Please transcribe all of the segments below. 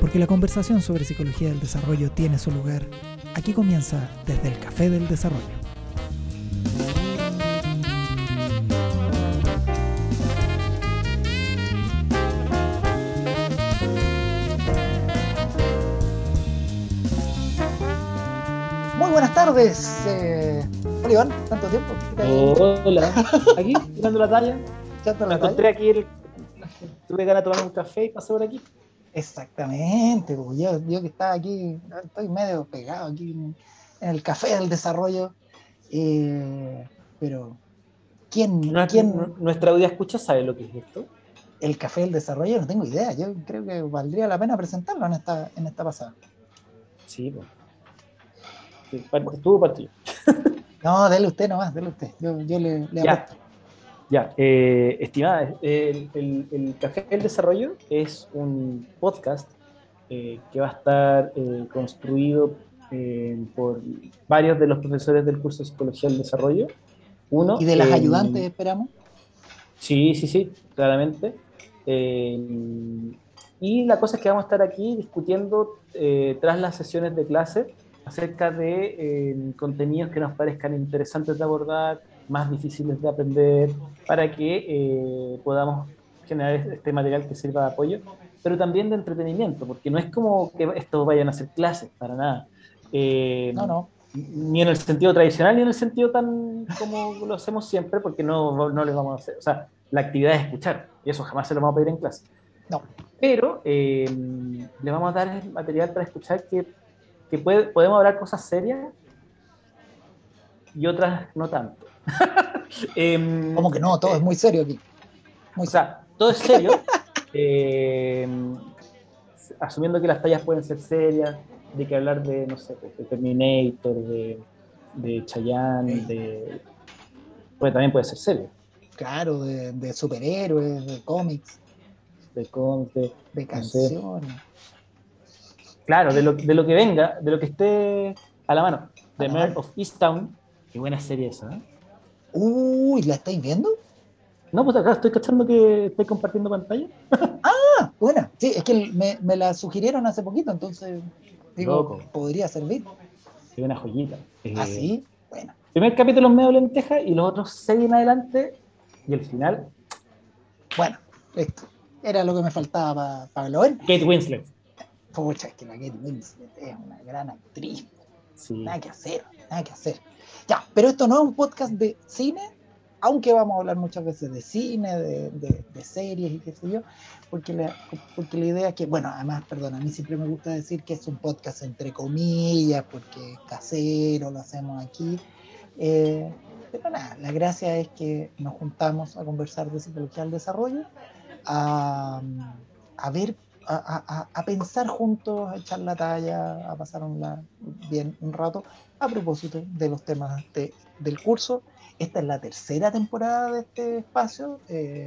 Porque la conversación sobre psicología del desarrollo tiene su lugar. Aquí comienza Desde el Café del Desarrollo. Muy buenas tardes, hola Iván, ¿tanto tiempo? Hola, aquí, tirando la talla. ¿Echando Me la encontré talla? aquí, tuve ganas de tomar un café y pasé por aquí. Exactamente, pues yo que estaba aquí, estoy medio pegado aquí en el Café del Desarrollo, pero ¿quién Nuestra audiencia escucha sabe lo que es esto. el Café del Desarrollo? No tengo idea, yo creo que valdría la pena presentarlo en esta pasada. Sí, pues. Sí, Bueno, estuvo partido. no, dele usted nomás, dele usted, yo le Ya, apuesto. ya. Estimada, el Café del Desarrollo es un podcast que va a estar construido por varios de los profesores del curso de Psicología del Desarrollo. ¿Y Uno, de las ayudantes esperamos? sí, sí, sí, claramente. Eh, y la cosa es que vamos a estar aquí discutiendo tras las sesiones de clase acerca de contenidos que nos parezcan interesantes de abordar, más difíciles de aprender, para que podamos generar este material que sirva de apoyo, pero también de entretenimiento, porque no es como que estos vayan a ser clases, para nada. No, no, Ni en el sentido tradicional, ni en el sentido tan como lo hacemos siempre, porque no les vamos a hacer, o sea, la actividad es escuchar, y eso jamás se lo vamos a pedir en clase. no. Pero le vamos a dar el material para escuchar que podemos hablar cosas serias y otras no tanto. ¿Cómo que no? Todo es Eh, muy serio aquí, muy o serio. sea, todo es serio, eh, asumiendo que las tallas pueden ser serias, de que hablar de, no sé, pues, de Terminator, de Chayanne, Sí. pues también puede ser serio, Claro, de superhéroes, de cómics, de cómics, de no sé, canciones, claro, de lo que venga, de lo que esté a la mano. a The la Mayor mano. of Easttown, qué buena serie esa, ¿eh? Uy, ¿la estáis viendo? No, pues acá estoy cachando que estoy compartiendo pantalla. Ah, buena. Sí, es que me la sugirieron hace poquito, entonces digo, Loco, podría servir. qué buena joyita. Ah, sí, bueno. Primer capítulo es medio lenteja y los otros seis en adelante y el final, Bueno, listo. Era lo que me faltaba para verlo. Bueno, Kate Winslet. pucha, es que la Kate Winslet es una gran actriz. Sí, Nada que hacer, nada que hacer. Ya, pero esto no es un podcast de cine, aunque vamos a hablar muchas veces de cine, de series y qué sé yo, porque porque la idea es que, bueno, además, perdón, a mí siempre me gusta decir que es un podcast entre comillas, porque es casero, lo hacemos aquí. eh, pero nada, la gracia es que nos juntamos a conversar de psicología del desarrollo, a, a ver, a pensar juntos, a echar la talla, a pasar bien un rato, a propósito de los temas del curso. Esta es la tercera temporada de este espacio.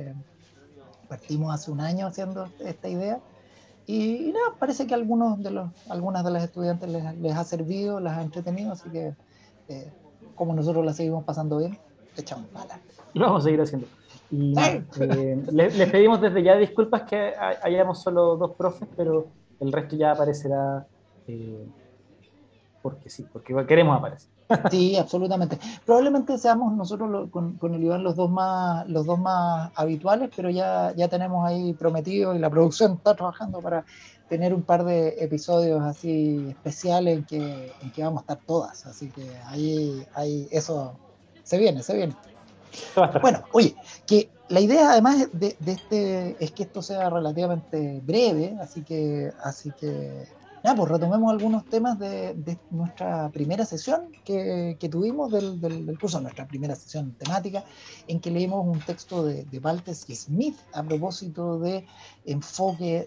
Partimos hace un año haciendo esta idea. Y nada, parece que algunas de las estudiantes les ha servido, las ha entretenido, así que eh, como nosotros la seguimos pasando bien, echamos para adelante. lo vamos a seguir haciendo. Y ¡Sí! nada, les pedimos desde ya disculpas que hayamos solo dos profes, pero el resto ya aparecerá eh, porque sí, porque queremos aparecer. Sí, absolutamente. Probablemente seamos nosotros con el Iván los dos más habituales, pero ya tenemos ahí prometido y la producción está trabajando para tener un par de episodios así especiales en que vamos a estar todas. Así que ahí eso se viene, se viene. Eso va a estar Bueno, pronto. oye, que la idea además de este es que esto sea relativamente breve, así que nada, pues retomemos algunos temas de nuestra primera sesión que tuvimos del curso, nuestra primera sesión temática, en que leímos un texto de Walters y Smith a propósito de enfoque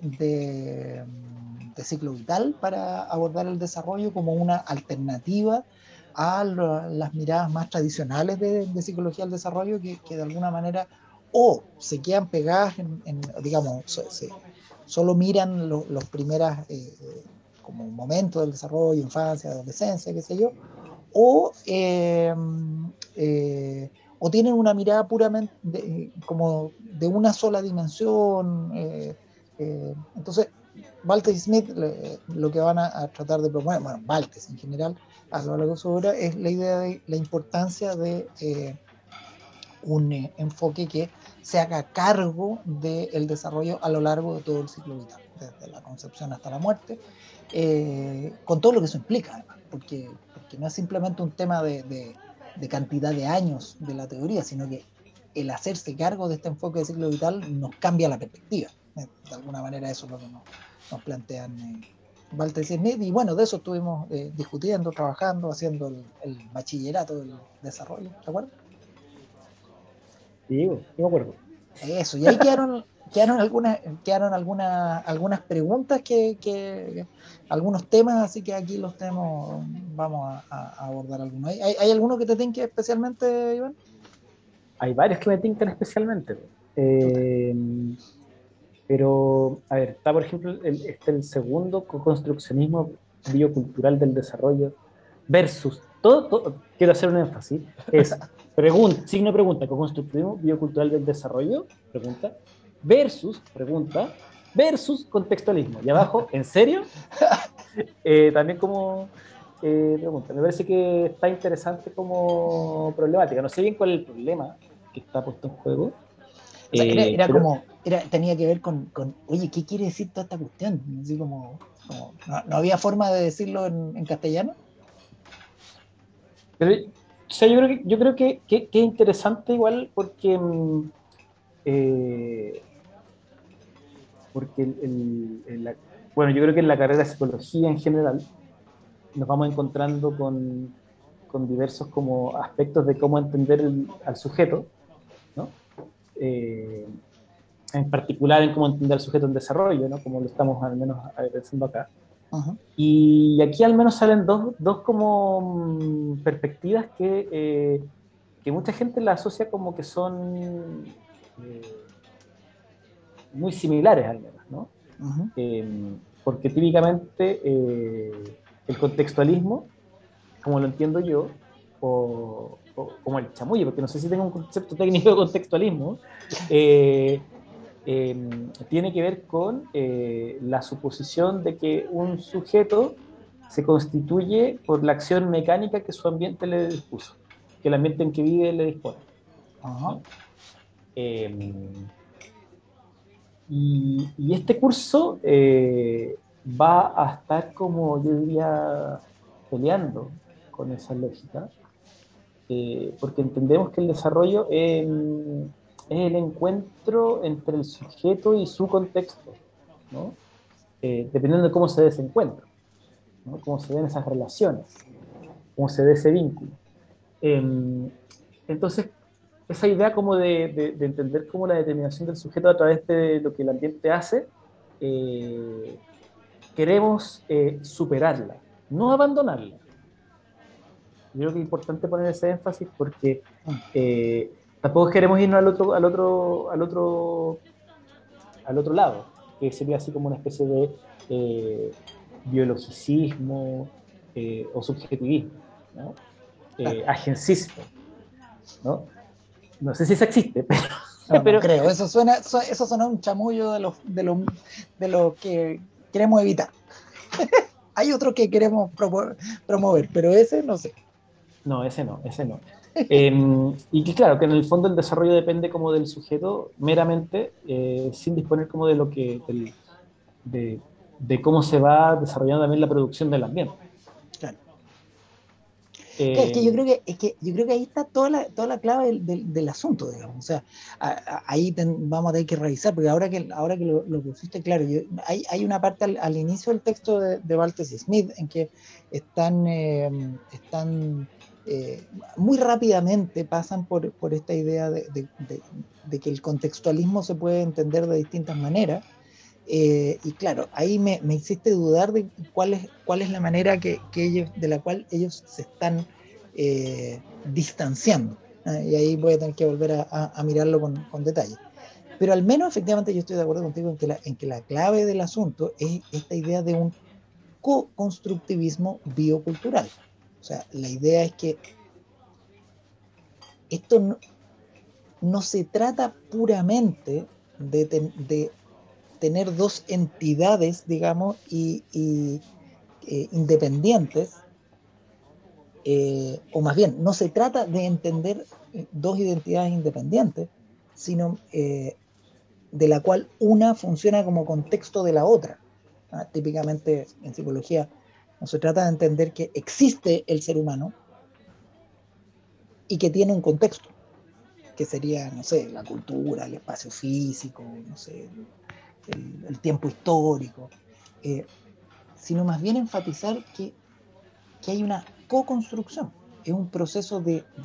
de ciclo vital para abordar el desarrollo como una alternativa a las miradas más tradicionales de psicología del desarrollo que de alguna manera o se quedan pegadas digamos, solo miran los primeros como momentos del desarrollo, infancia, adolescencia, qué sé yo, o, o tienen una mirada puramente como de una sola dimensión. Entonces, Walter Smith lo que van a tratar de proponer, bueno, Walter en general, a lo largo de su obra, es la idea de la importancia de un enfoque que se haga cargo del desarrollo a lo largo de todo el ciclo vital, desde la concepción hasta la muerte, con todo lo que eso implica, además, porque no es simplemente un tema de cantidad de años de la teoría, sino que el hacerse cargo de este enfoque de ciclo vital nos cambia la perspectiva. De alguna manera eso es lo que nos plantean Walter Smith, y bueno, de eso estuvimos discutiendo, trabajando, haciendo el bachillerato del desarrollo, ¿te acuerdas? Sí, no me acuerdo. Eso, y ahí quedaron algunas preguntas algunos temas, así que aquí los tenemos, vamos a abordar algunos. ¿Hay alguno que te tenga especialmente, Iván? Hay varios que me tincan especialmente. Chuta. Eh, pero, a ver, está por ejemplo el segundo construccionismo biocultural del desarrollo versus, quiero hacer un énfasis, es signo de pregunta, co-constructivismo biocultural del desarrollo, pregunta, pregunta, versus contextualismo. Y abajo, ¿en serio? También como pregunta, me parece que está interesante como problemática. No sé bien cuál es el problema que está puesto en juego, O sea, pero tenía que ver oye, ¿qué quiere decir toda esta cuestión? Así no había forma de decirlo en castellano. Pero, o sea, yo creo que es interesante igual porque, eh, porque bueno, yo creo que en la carrera de psicología en general nos vamos encontrando con diversos como aspectos de cómo entender al sujeto, ¿no? Eh, en particular en cómo entender al sujeto en desarrollo, ¿no? Como lo estamos al menos pensando acá. Ajá. Y aquí al menos salen dos como perspectivas que mucha gente la asocia como que son muy similares al menos, ¿no? Ajá. Porque típicamente el contextualismo, como lo entiendo yo, o como el chamuyo, porque no sé si tengo un concepto técnico de contextualismo, eh, tiene que ver con la suposición de que un sujeto se constituye por la acción mecánica que su ambiente le dispuso, que el ambiente en que vive le dispone, Ajá. ¿no? Eh, y este curso va a estar como yo diría peleando con esa lógica, porque entendemos que el desarrollo es el encuentro entre el sujeto y su contexto, ¿no? Dependiendo de cómo se dé ese encuentro, ¿no? Cómo se den esas relaciones, cómo se dé ese vínculo. Eh, entonces, esa idea como de entender cómo la determinación del sujeto a través de lo que el ambiente hace, eh, queremos superarla, no abandonarla. Yo creo que es importante poner ese énfasis porque tampoco queremos irnos al otro lado, que sería así como una especie de biologicismo o subjetivismo, ¿no? Claro. Agencismo, ¿no? No sé si eso existe, pero, No, no pero creo. Eso suena un chamullo de los que queremos evitar. Hay otros que queremos promover, pero ese no sé. no, ese no, ese no. Y que claro, que en el fondo el desarrollo depende como del sujeto meramente, sin disponer como de lo de cómo se va desarrollando también la producción del ambiente. Claro. Claro, es que yo Eh, creo que, ahí está toda la clave del asunto, digamos. O sea, ahí vamos a tener que revisar, porque ahora que lo pusiste claro, hay una parte al inicio del texto de Walter Smith en que están eh, muy rápidamente pasan por esta idea de que el contextualismo se puede entender de distintas maneras. Y claro, ahí me hiciste dudar de cuál es la manera de la cual ellos se están distanciando. Y ahí voy a tener que volver a mirarlo con detalle. Pero al menos efectivamente yo estoy de acuerdo contigo en que la clave del asunto es esta idea de un co-constructivismo biocultural. O sea, la idea es que esto no se trata puramente de tener dos entidades, digamos, independientes, o más bien, no se trata de entender dos identidades independientes, sino de la cual una funciona como contexto de la otra. Típicamente en psicología no se trata de entender que existe el ser humano y que tiene un contexto, que sería, no sé, la cultura, el espacio físico, no sé, el tiempo histórico, eh, sino más bien enfatizar que hay una co-construcción, es un proceso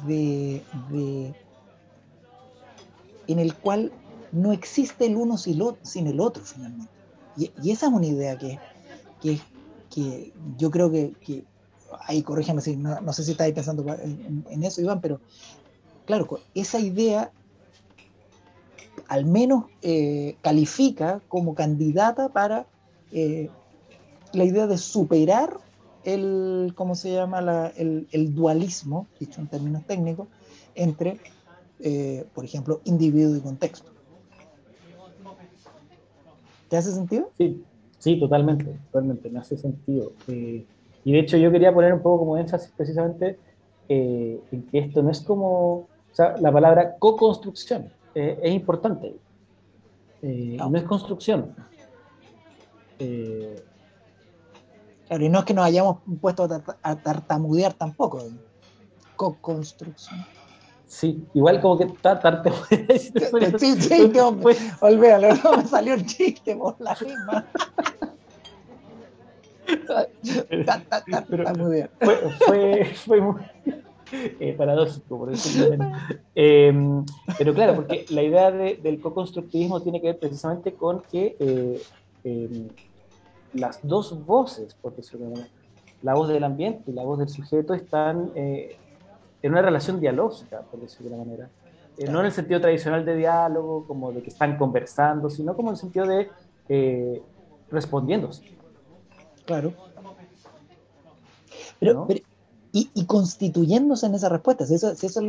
en el cual no existe el uno sin el otro finalmente. Y esa es una idea que, que yo creo que ahí corrígeme si no sé si estáis pensando en eso, Iván, pero claro, esa idea al menos califica como candidata para la idea de superar ¿cómo se llama? El dualismo, dicho en términos técnicos, entre, por ejemplo, individuo y contexto. ¿Te hace sentido? Sí, sí, totalmente, totalmente, me hace sentido. Y de hecho yo quería poner un poco como énfasis precisamente en que esto no es como, o sea, la palabra co-construcción es importante, y No. no es construcción. Eh, Claro, y no es que nos hayamos puesto a tartamudear tampoco. Co-construcción. sí, igual como que si te pones- Sí, sí, fue, olvídalo, no me salió el chiste por la misma. pero Tartamudear. fue muy paradójico, por decirlo menos. Eh, pero claro, porque la idea del co-constructivismo tiene que ver precisamente con que eh, las dos voces, por decirlo de alguna manera, la voz del ambiente y la voz del sujeto están en una relación dialógica, por decirlo de alguna manera. No en Claro, el sentido tradicional de diálogo, como de que están conversando, sino como en el sentido de respondiéndose, claro. ¿no? Y constituyéndose en esa respuesta, si eso es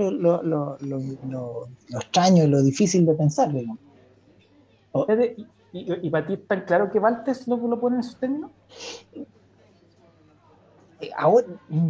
lo extraño y lo difícil de pensar, digamos. O, Y para ti es tan claro que Valtes lo pone en esos términos. ahora,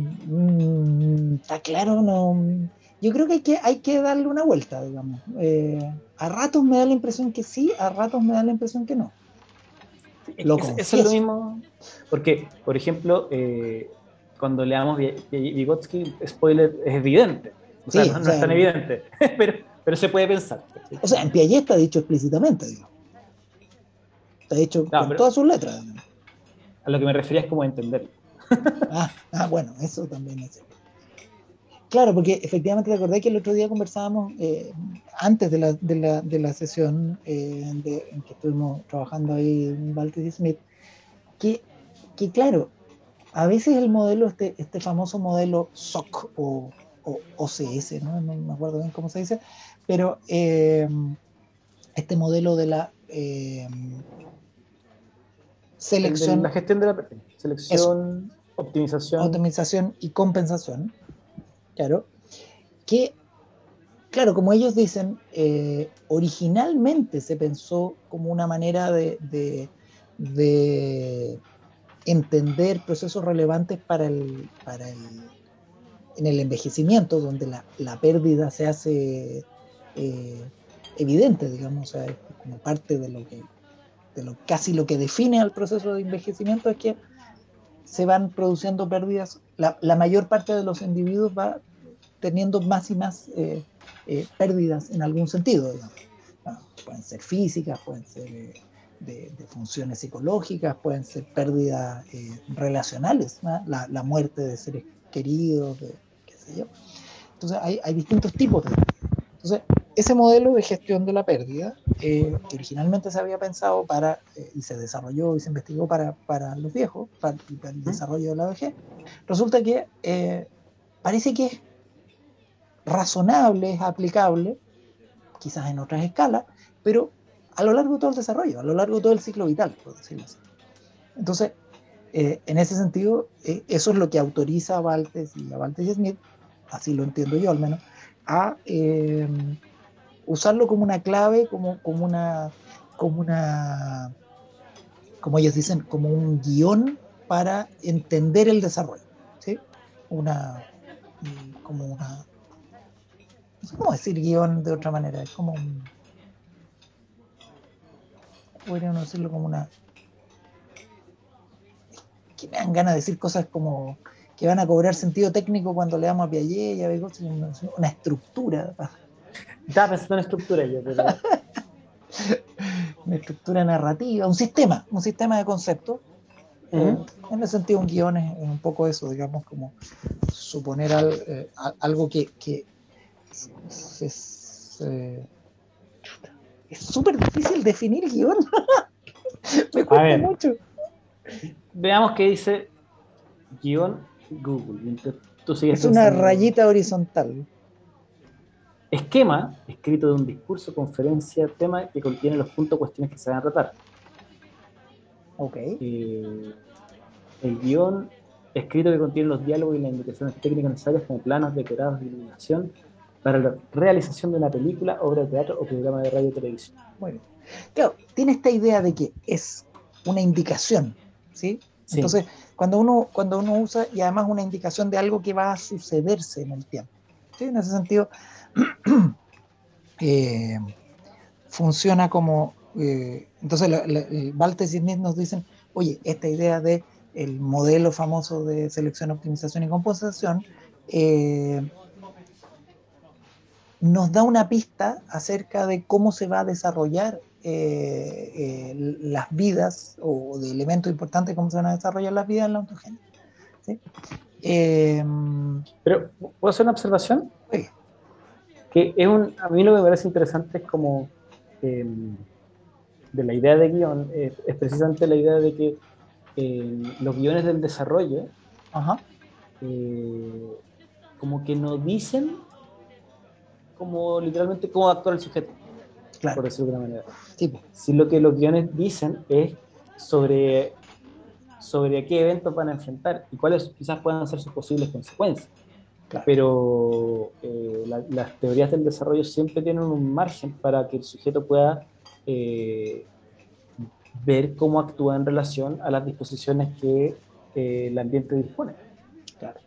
está claro, no. Yo creo que hay que darle una vuelta, digamos. A ratos me da la impresión que sí, a ratos me da la impresión que no. Lo Eso es lo confieso. mismo, porque, por ejemplo, cuando leamos Vygotsky, spoiler, es evidente, o sea, Sí, no, o no es sea, tan evidente, pero se puede pensar. ¿Cachai? en Piaget está dicho explícitamente, digamos. Está dicho No, con pero todas sus letras, digamos. a lo que me refería es como entenderlo. Bueno, eso también es cierto. Claro, porque efectivamente te acordé que el otro día conversábamos, antes de la sesión en que estuvimos trabajando ahí en Baltic y Smith, que, que claro, a veces el modelo, este famoso modelo SOC o OCS, ¿no? No me acuerdo bien cómo se dice, pero este modelo de la El de la selección, gestión de la eso, selección, optimización, optimización y compensación, claro, que claro, como ellos dicen, originalmente se pensó como una manera de entender procesos relevantes en el envejecimiento, donde la pérdida se hace eh, evidente, digamos, o sea, es como parte casi lo que define al proceso de envejecimiento es que se van produciendo pérdidas, la mayor parte de los individuos va teniendo más y más pérdidas en algún sentido, digamos. Pueden ser físicas, pueden ser de funciones psicológicas, pueden ser pérdidas relacionales, ¿no? La muerte de seres queridos, qué sé yo. Entonces hay distintos tipos de pérdida. Entonces, ese modelo de gestión de la pérdida, que originalmente se había pensado y se desarrolló y se investigó para los viejos, para el ¿Mm? desarrollo de la vejez, resulta que parece que es razonable, es aplicable, quizás en otras escalas, pero a lo largo de todo el desarrollo, a lo largo de todo el ciclo vital, por decirlo así. Entonces, en ese sentido, eso es lo que autoriza a Baltes y a Baltes y Smith, así lo entiendo yo al menos, a usarlo como una clave, como una como ellos dicen, como un guión para entender el desarrollo, ¿sí? Una, como una, no sé cómo decir guión de otra manera, es como un, podríamos decirlo como una, que me dan ganas de decir cosas como que van a cobrar sentido técnico cuando leamos a Piaget y a Vygotsky, una estructura, Estaba pensando en estructura yo, pero... una estructura narrativa, un sistema de conceptos. Ujú. En el sentido, un guión es un poco eso, digamos, como suponer algo que se, es súper difícil definir guión, me A cuesta ver, mucho. veamos qué dice guión Google, mientras tú sigues Es una pensando. rayita horizontal. Esquema, escrito de un discurso, conferencia, tema que contiene los puntos o cuestiones que se van a tratar. Ok. Eh, el guión, escrito que contiene los diálogos y las indicaciones técnicas necesarias como planos, decorados y iluminación para la realización de una película, obra de teatro o programa de radio o televisión. Muy bien. Claro, tiene esta idea de que es una indicación, ¿sí? Sí, Entonces, cuando uno usa, y además una indicación de algo que va a sucederse en el tiempo, ¿sí? En ese sentido, eh, funciona como, entonces Baltes y Smith nos dicen, oye, esta idea de el modelo famoso de selección, optimización y composición, eh, nos da una pista acerca de cómo se va a desarrollar las vidas o de elementos importantes, cómo se van a desarrollar las vidas en la ontogenia. ¿Sí? Eh, pero ¿puedo hacer una observación? oye, Que es a mí lo que me parece interesante es como eh, de la idea de guión, es precisamente la idea de que los guiones del desarrollo ajá, eh, como que no dicen como literalmente cómo va a actuar el sujeto, claro, por decirlo de alguna manera. tipo, Si lo que los guiones dicen es sobre, sobre qué eventos van a enfrentar y cuáles quizás puedan ser sus posibles consecuencias. claro. Pero las teorías del desarrollo siempre tienen un margen para que el sujeto pueda eh, ver cómo actúa en relación a las disposiciones que el ambiente dispone. Claro.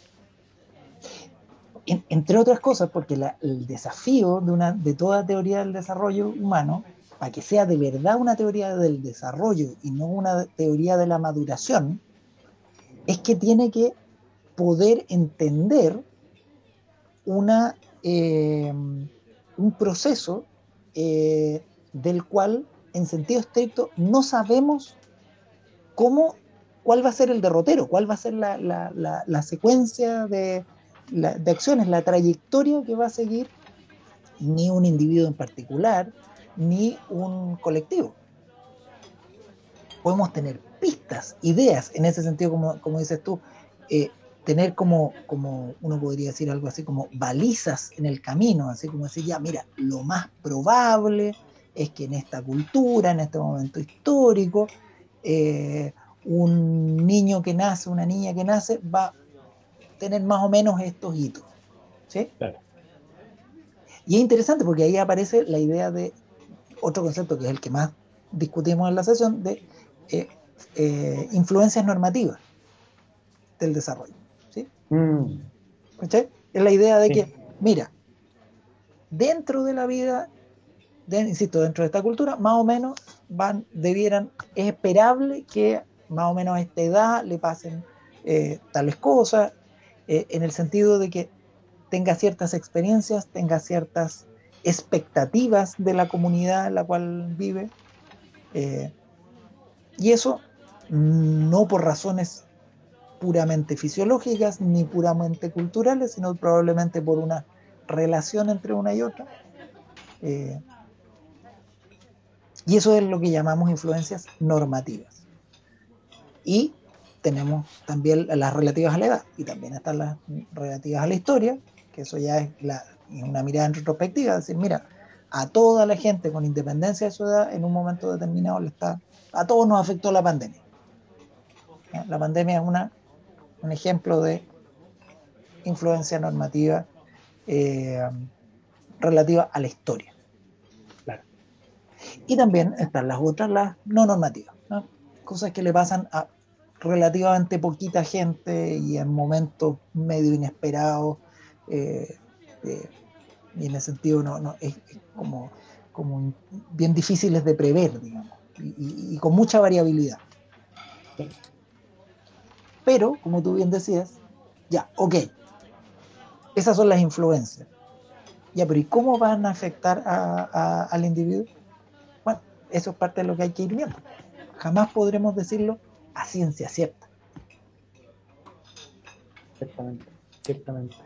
Entre otras cosas, porque el desafío de toda teoría del desarrollo humano, para que sea de verdad una teoría del desarrollo y no una teoría de la maduración, es que tiene que poder entender una, un proceso del cual, en sentido estricto, no sabemos cómo, cuál va a ser el derrotero, cuál va a ser la secuencia de acciones, la trayectoria que va a seguir ni un individuo en particular, ni un colectivo. Podemos tener pistas, ideas, en ese sentido, como dices tú, eh, tener como uno podría decir algo así como balizas en el camino, así como decir, ya, mira, lo más probable es que en esta cultura, en este momento histórico, eh, un niño que nace, una niña que nace, va a tener más o menos estos hitos, ¿sí? Claro. Y es interesante porque ahí aparece la idea de otro concepto que es el que más discutimos en la sesión, de eh, influencias normativas del desarrollo. ¿Sí? Mm, ¿Cachai? Es la idea de que, sí, mira, dentro de la vida, insisto, dentro de esta cultura, más o menos es esperable que más o menos a esta edad le pasen tales cosas, en el sentido de que tenga ciertas experiencias, tenga ciertas expectativas de la comunidad en la cual vive, eh, y eso no por razones puramente fisiológicas ni puramente culturales, sino probablemente por una relación entre una y otra. Eh, y eso es lo que llamamos influencias normativas. Y tenemos también las relativas a la edad y también están las relativas a la historia, que eso ya es una mirada en retrospectiva, es decir, mira, a toda la gente con independencia de su edad en un momento determinado a todos nos afectó la pandemia. ¿Ya? La pandemia es un ejemplo de influencia normativa eh, relativa a la historia. claro. Y también están las otras, las no normativas, ¿no? cosas que le pasan a relativamente poquita gente y en momentos medio inesperados. eh, eh, y en ese sentido es como bien difíciles de prever, digamos, y con mucha variabilidad. Sí. Pero, como tú bien decías, ya, ok, esas son las influencias. Ya, pero ¿y cómo van a afectar al individuo? Bueno, eso es parte de lo que hay que ir viendo. Jamás podremos decirlo a ciencia cierta. Ciertamente, ciertamente.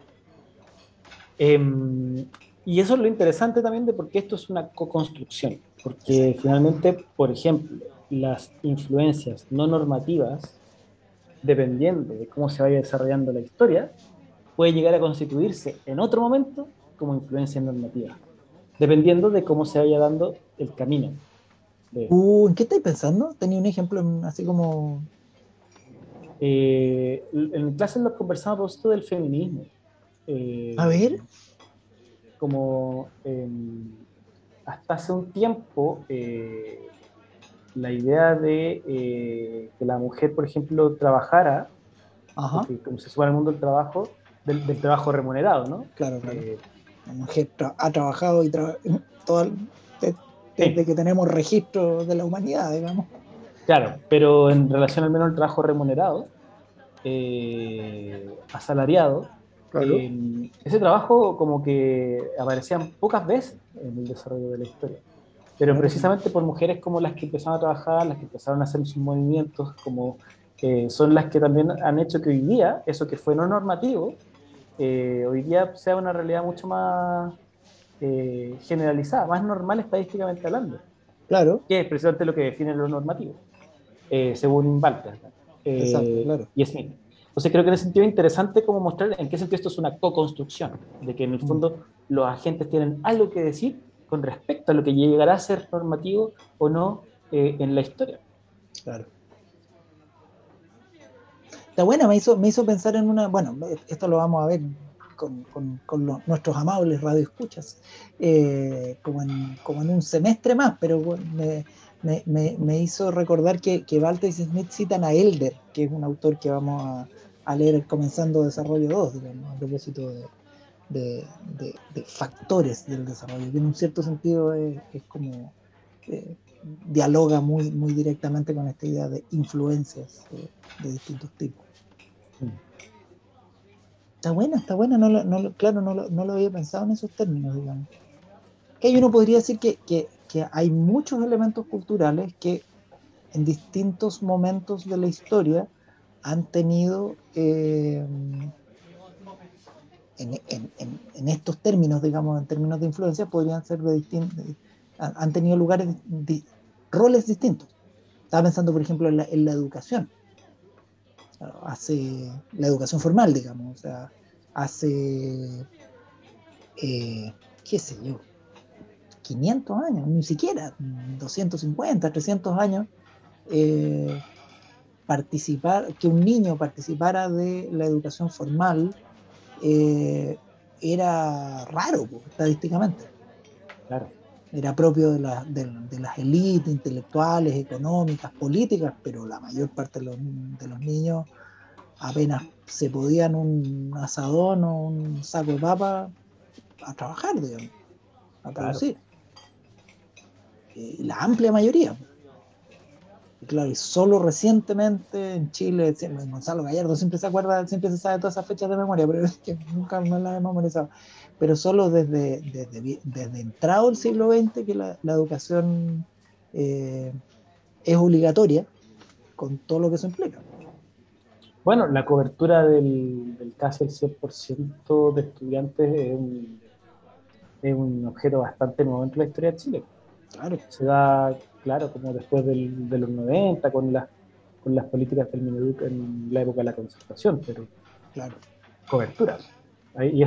Y eso es lo interesante también de por qué esto es una co-construcción, porque Exacto. finalmente, por ejemplo, las influencias no normativas, dependiendo de cómo se vaya desarrollando la historia, puede llegar a constituirse en otro momento como influencia normativa, dependiendo de cómo se vaya dando el camino de esto. ¿En qué estáis pensando? Tenía un ejemplo así como... En clases nos conversamos esto del feminismo. A Eh, ver, como hasta hace un tiempo la idea de que la mujer, por ejemplo, trabajara, ajá, porque como se sube al mundo del trabajo, del trabajo remunerado, ¿no? claro, claro. Eh, La mujer ha trabajado todo, de- desde sí, que tenemos registro de la humanidad, digamos. claro, pero en relación al menos al trabajo remunerado, asalariado, Claro. ese trabajo como que aparecían pocas veces en el desarrollo de la historia, pero Claro, sí. precisamente por mujeres como las que empezaron a trabajar, las que empezaron a hacer sus movimientos, como son las que también han hecho que hoy día, eso que fue no normativo, hoy día sea una realidad mucho más generalizada, más normal estadísticamente hablando, Claro, que es precisamente lo que define lo normativo, según Walter exacto, claro. y Smith. Entonces creo que en ese sentido es interesante como mostrar en qué sentido esto es una co-construcción, de que en el Mm, fondo los agentes tienen algo que decir con respecto a lo que llegará a ser normativo o no en la historia. claro. Está buena, me hizo pensar en una, bueno, esto lo vamos a ver con nuestros amables radioescuchas, como en un semestre más, pero bueno, me hizo recordar que Walter y Smith citan a Elder, que es un autor que vamos a leer comenzando Desarrollo 2, digamos, a propósito de factores del desarrollo, que en un cierto sentido es como dialoga muy directamente con esta idea de influencias de distintos tipos. Mm. Está buena, claro, no lo había pensado en esos términos, digamos. Que ahí uno podría decir que hay muchos elementos culturales que en distintos momentos de la historia han tenido, en estos términos, digamos, en términos de influencia, podrían ser de distintos, han tenido lugares, roles distintos. Estaba pensando, por ejemplo, en la educación, la educación formal, digamos, o sea, hace, qué sé yo, 500 años, ni siquiera 250, 300 años, eh, que un niño participara de la educación formal eh, era raro, pues, estadísticamente. Claro, Era propio de las élites intelectuales, económicas, políticas, pero la mayor parte de los niños apenas se podían un asadón o un saco de papa a trabajar, digamos, a claro. producir. Y la amplia mayoría. Y claro, y solo recientemente en Chile, Gonzalo Gallardo siempre se acuerda, siempre se sabe todas esas fechas de memoria, pero es que nunca me las he memorizado. Pero solo desde entrado el siglo XX que la educación eh, es obligatoria, con todo lo que eso implica. Bueno, la cobertura del casi el 100% de estudiantes es un objeto bastante nuevo en la historia de Chile. Claro, Se da, claro, como después de los 90 con las políticas del Mineduc en la época de la concertación, pero claro. cobertura. Y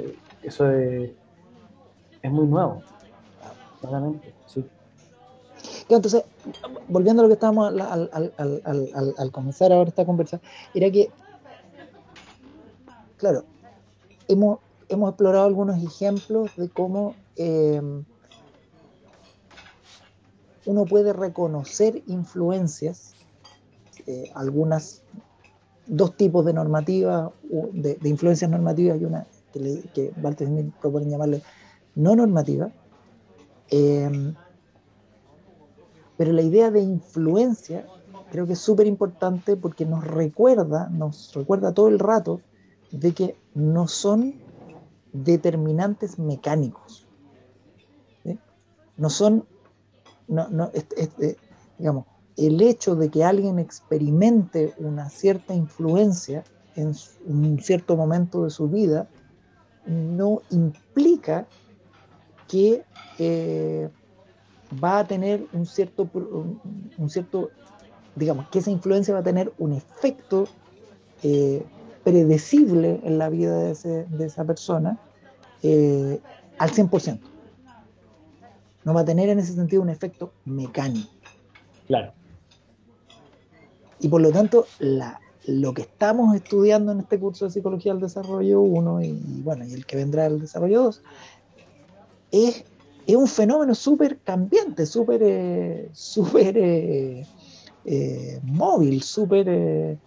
es muy nuevo, Claro. claramente, sí. Entonces, volviendo a lo que estábamos al comenzar ahora esta conversación, era que, claro, hemos explorado algunos ejemplos de cómo uno puede reconocer influencias dos tipos de normativas, de influencias normativas, y una que Walter Smith propone llamarle no normativa. Pero la idea de influencia creo que es súper importante porque nos recuerda todo el rato de que no son determinantes mecánicos, ¿sí? No son, digamos, el hecho de que alguien experimente una cierta influencia en un cierto momento de su vida no implica que va a tener un cierto, digamos, que esa influencia va a tener un efecto predecible en la vida de esa persona al 100%. No va a tener en ese sentido un efecto mecánico. Claro. Y por lo tanto, lo que estamos estudiando en este curso de Psicología del Desarrollo 1 y el que vendrá el Desarrollo 2 es un fenómeno súper cambiante, súper móvil, súper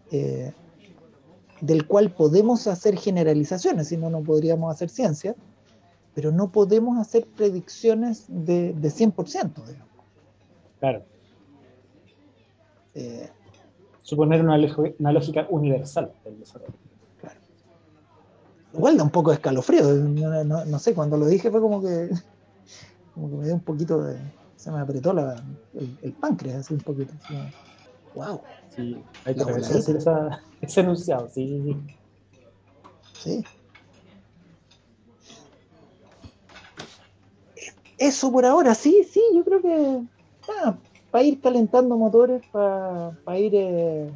del cual podemos hacer generalizaciones, si no, no podríamos hacer ciencia, pero no podemos hacer predicciones de 100%, digamos. Claro. Eh, Suponer una lógica universal del desarrollo. claro. Igual da un poco de escalofrío, no sé, cuando lo dije fue como que me dio un poquito se me apretó el páncreas, así un poquito. Así, wow. Sí, hay que La revisar voladita. ese enunciado, sí. Sí. Eso por ahora, sí, yo creo que para ir calentando motores, para ir,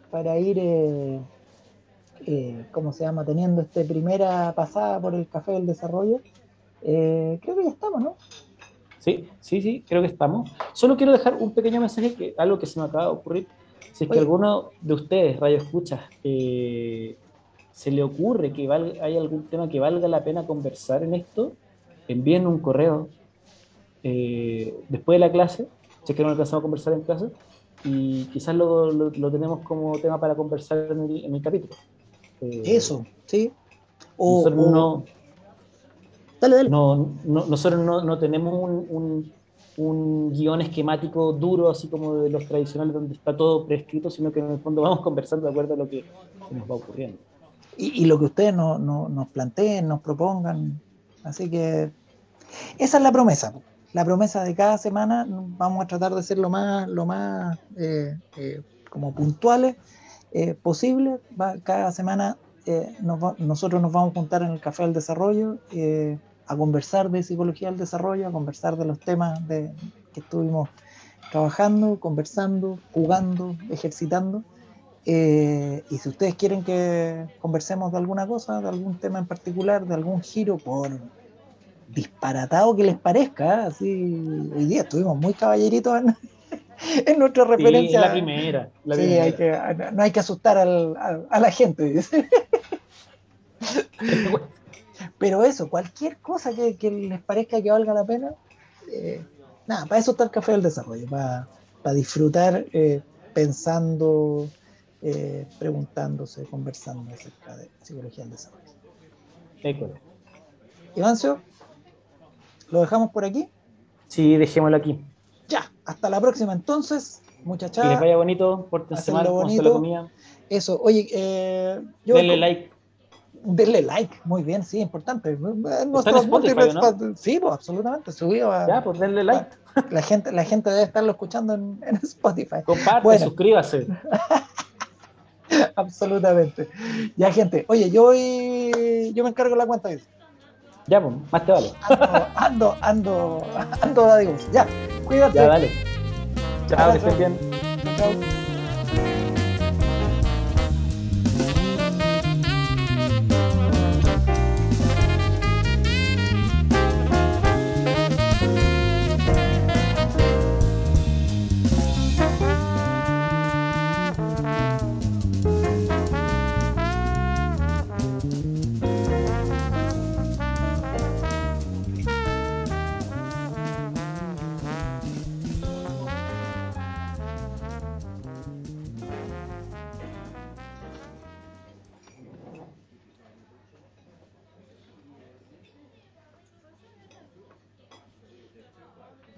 ¿cómo se llama? Teniendo esta primera pasada por el Café del Desarrollo, creo que ya estamos, ¿no? Sí, creo que estamos. Solo quiero dejar un pequeño mensaje, algo que se me acaba de ocurrir. Si es que Oye, alguno de ustedes, Radio Escuchas, se le ocurre que hay algún tema que valga la pena conversar en esto, envíen un correo después de la clase, si es que no alcanzamos a conversar en clase, y quizás lo tenemos como tema para conversar en el capítulo. eso, sí. Nosotros O dale. nosotros no tenemos un guión esquemático duro, así como de los tradicionales, donde está todo prescrito, sino que en el fondo vamos conversando de acuerdo a lo que se nos va ocurriendo. Y lo que ustedes nos planteen, nos propongan. Así que esa es la promesa. La promesa de cada semana, vamos a tratar de ser lo más como puntuales posible. Cada semana nosotros nos vamos a juntar en el Café del Desarrollo a conversar de psicología del desarrollo, a conversar de los temas que estuvimos trabajando, conversando, jugando, ejercitando. Y si ustedes quieren que conversemos de alguna cosa, de algún tema en particular, de algún giro, por disparatado que les parezca, así hoy día estuvimos muy caballeritos en nuestra Sí, es la referencia. primera, la Sí, primera. no hay que asustar a la gente, dice. Pero eso, cualquier cosa que les parezca que valga la pena, nada, para eso está el Café del Desarrollo, para disfrutar pensando, preguntándose, conversando acerca de psicología del desarrollo. École. Ivancio, lo dejamos por aquí. Sí, dejémoslo aquí. Ya, hasta la próxima entonces, Que les muchachada, vaya bonito, pórtense hacerlo mal, pónganse la bonito. comida. Eso, oye, Denle like. denle like, muy bien, sí, importante. Está en Nuestros Spotify, múltiples, ¿o no? sí, pues absolutamente, subido Ya, pues denle like. la gente debe estarlo escuchando en Spotify. Comparte, Bueno, suscríbase. absolutamente. Ya, gente, oye, yo me encargo de la cuenta de eso. Ya, pues, más te vale. Ando, adiós. Ya, Ya, cuídate. dale. Chao, que Abrazo. estés bien. Chao.